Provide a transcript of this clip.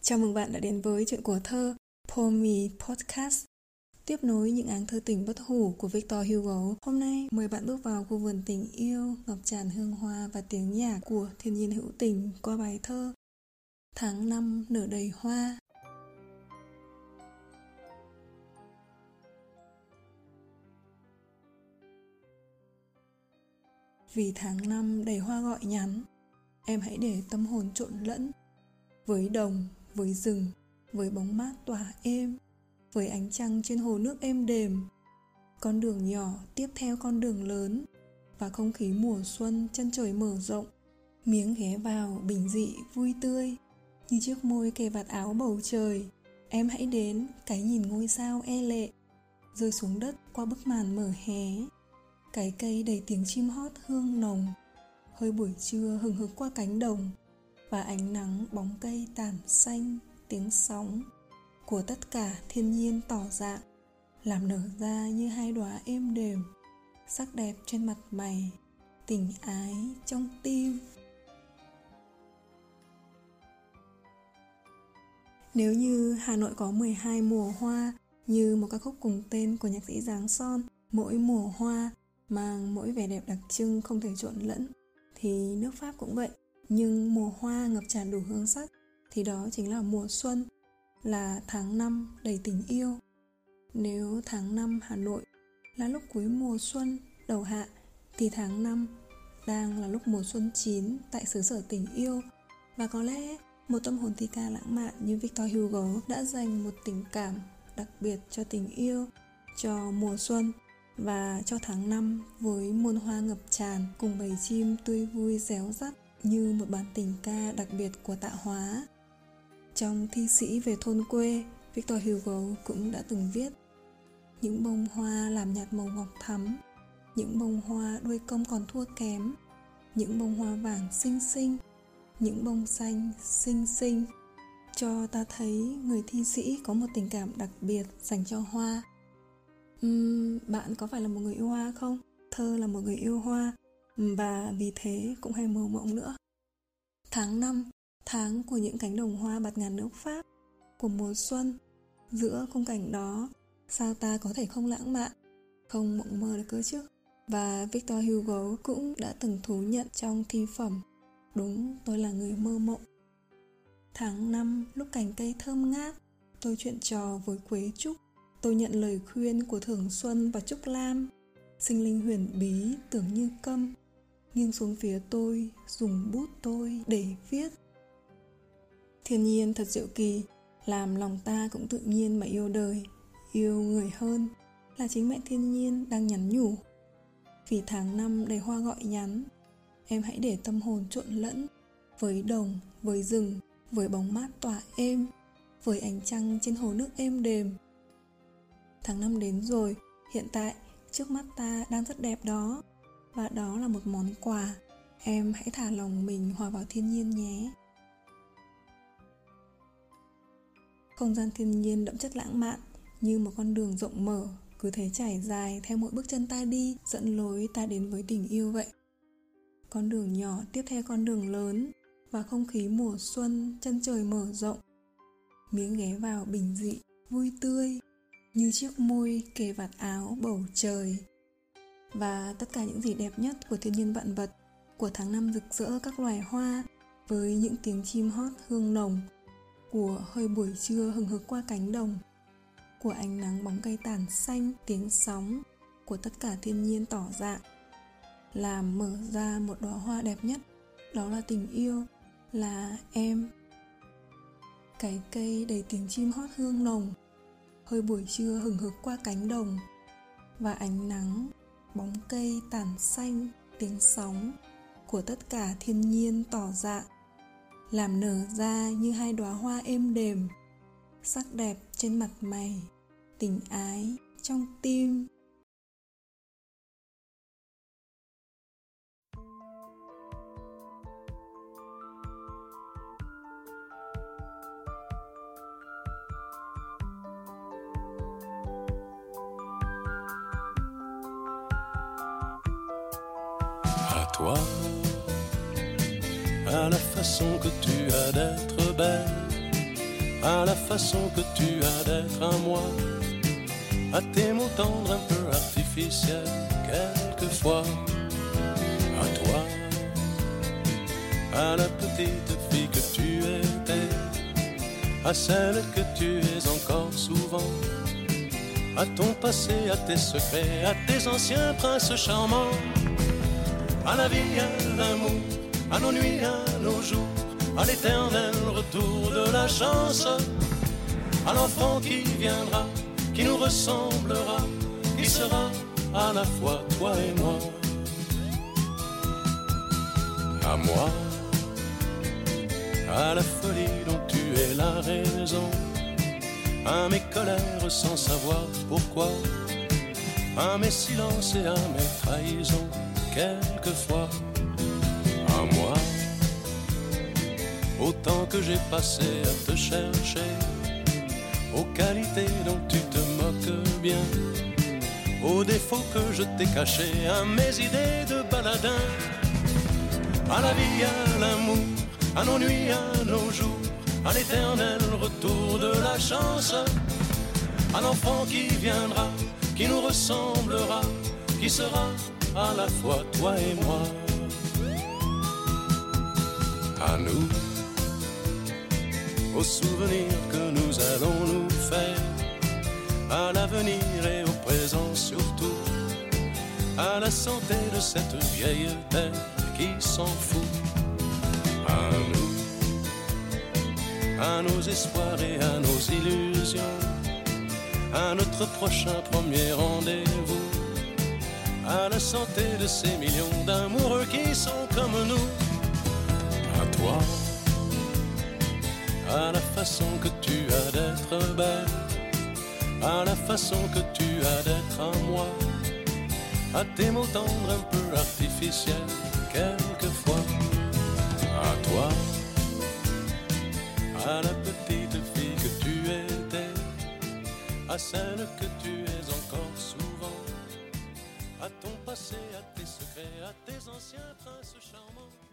Chào mừng bạn đã đến với Chuyện của thơ Poemi Podcast, tiếp nối những áng thơ tình bất hủ của Victor Hugo. Hôm nay mời bạn bước vào khu vườn tình yêu, ngập tràn hương hoa và tiếng nhạc của thiên nhiên hữu tình qua bài thơ Tháng 5 nở đầy hoa. Vì tháng 5 đầy hoa gọi nhắn, em hãy để tâm hồn trộn lẫn với đồng, với rừng, với bóng mát tỏa êm, với ánh trăng trên hồ nước êm đềm. Con đường nhỏ tiếp theo con đường lớn, và không khí mùa xuân chân trời mở rộng. Miếng ghé vào bình dị vui tươi, như chiếc môi kề vạt áo bầu trời. Em hãy đến cái nhìn ngôi sao e lệ rơi xuống đất qua bức màn mở hé. Cái cây đầy tiếng chim hót hương nồng, hơi buổi trưa hừng hực qua cánh đồng, và ánh nắng bóng cây tàn xanh, tiếng sóng của tất cả thiên nhiên tỏ dạng, làm nở ra như hai đóa êm đềm, sắc đẹp trên mặt mày, tình ái trong tim. Nếu như Hà Nội có 12 mùa hoa, như một ca khúc cùng tên của nhạc sĩ Giáng Son, mỗi mùa hoa mang mỗi vẻ đẹp đặc trưng không thể trộn lẫn, thì nước Pháp cũng vậy. Nhưng mùa hoa ngập tràn đủ hương sắc thì đó chính là mùa xuân, là tháng 5 đầy tình yêu. Nếu tháng 5 Hà Nội là lúc cuối mùa xuân đầu hạ, thì tháng 5 đang là lúc mùa xuân chín tại xứ sở tình yêu. Và có lẽ một tâm hồn thi ca lãng mạn như Victor Hugo đã dành một tình cảm đặc biệt cho tình yêu, cho mùa xuân và cho tháng 5 với muôn hoa ngập tràn cùng bầy chim tươi vui réo rắt như một bản tình ca đặc biệt của Tạ Hóa. Trong Thi sĩ về thôn quê, Victor Hugo cũng đã từng viết: những bông hoa làm nhạt màu ngọc thắm, những bông hoa đuôi cong còn thua kém, những bông hoa vàng xinh xinh, những bông xanh xinh xinh. Cho ta thấy người thi sĩ có một tình cảm đặc biệt dành cho hoa. Bạn có phải là một người yêu hoa không? Thơ là một người yêu hoa, và vì thế cũng hay mơ mộng nữa. Tháng 5, tháng của những cánh đồng hoa bạt ngàn nước Pháp, của mùa xuân. Giữa khung cảnh đó, sao ta có thể không lãng mạn, không mộng mơ được cơ chứ? Và Victor Hugo cũng đã từng thú nhận trong thi phẩm: đúng, tôi là người mơ mộng. Tháng 5, lúc cành cây thơm ngát, tôi chuyện trò với Quế Trúc. Tôi nhận lời khuyên của Thường Xuân và Trúc Lam. Sinh linh huyền bí tưởng như câm, nghiêng xuống phía tôi, dùng bút tôi để viết. Thiên nhiên thật diệu kỳ, làm lòng ta cũng tự nhiên mà yêu đời, yêu người hơn. Là chính mẹ thiên nhiên đang nhắn nhủ. Vì tháng 5 đầy hoa gọi nhắn, em hãy để tâm hồn trộn lẫn với đồng, với rừng, với bóng mát tỏa êm, với ánh trăng trên hồ nước êm đềm. Tháng 5 đến rồi, hiện tại trước mắt ta đang rất đẹp đó, và đó là một món quà. Em hãy thả lòng mình hòa vào thiên nhiên nhé. Không gian thiên nhiên đậm chất lãng mạn, như một con đường rộng mở, cứ thế trải dài theo mỗi bước chân ta đi, dẫn lối ta đến với tình yêu vậy. Con đường nhỏ tiếp theo con đường lớn, và không khí mùa xuân chân trời mở rộng. Miếng ghé vào bình dị vui tươi, như chiếc môi kề vạt áo bầu trời. Và tất cả những gì đẹp nhất của thiên nhiên vạn vật, của tháng 5 rực rỡ các loài hoa, với những tiếng chim hót hương nồng, của hơi buổi trưa hừng hực qua cánh đồng, của ánh nắng bóng cây tàn xanh, tiếng sóng của tất cả thiên nhiên tỏ dạng, làm mở ra một đóa hoa đẹp nhất. Đó là tình yêu, là em. Cái cây đầy tiếng chim hót hương nồng, hơi buổi trưa hừng hực qua cánh đồng, và ánh nắng, bóng cây tàn xanh, tiếng sóng của tất cả thiên nhiên tỏ dạng, làm nở ra như hai đóa hoa êm đềm, sắc đẹp trên mặt mày, tình ái trong tim. Toi, à la façon que tu as d'être belle, à la façon que tu as d'être à moi, à tes mots tendres un peu artificiels, quelquefois, à toi, à la petite fille que tu étais, à celle que tu es encore souvent, à ton passé, à tes secrets, à tes anciens princes charmants, à la vie, à l'amour, à nos nuits, à nos jours, à l'éternel retour de la chance, à l'enfant qui viendra, qui nous ressemblera, qui sera à la fois toi et moi. À moi, à la folie dont tu es la raison, à mes colères sans savoir pourquoi, à mes silences et à mes trahisons, quelquefois. À moi, au temps que j'ai passé à te chercher, aux qualités dont tu te moques bien, aux défauts que je t'ai cachés, à mes idées de baladin, à la vie, à l'amour, à nos nuits, à nos jours, à l'éternel retour de la chance, à l'enfant qui viendra, qui nous ressemblera, qui sera à la fois toi et moi. À nous, aux souvenirs que nous allons nous faire, à l'avenir et au présent surtout, à la santé de cette vieille terre qui s'en fout. À nous, à nos espoirs et à nos illusions, à notre prochain premier rendez-vous, à la santé de ces millions d'amoureux qui sont comme nous. À toi, à la façon que tu as d'être belle, à la façon que tu as d'être à moi, à tes mots tendres un peu artificiels, quelquefois. À toi, à la petite fille que tu étais, à celle que tu es encore souvent, à ton passé, à tes secrets, à tes anciens princes charmants.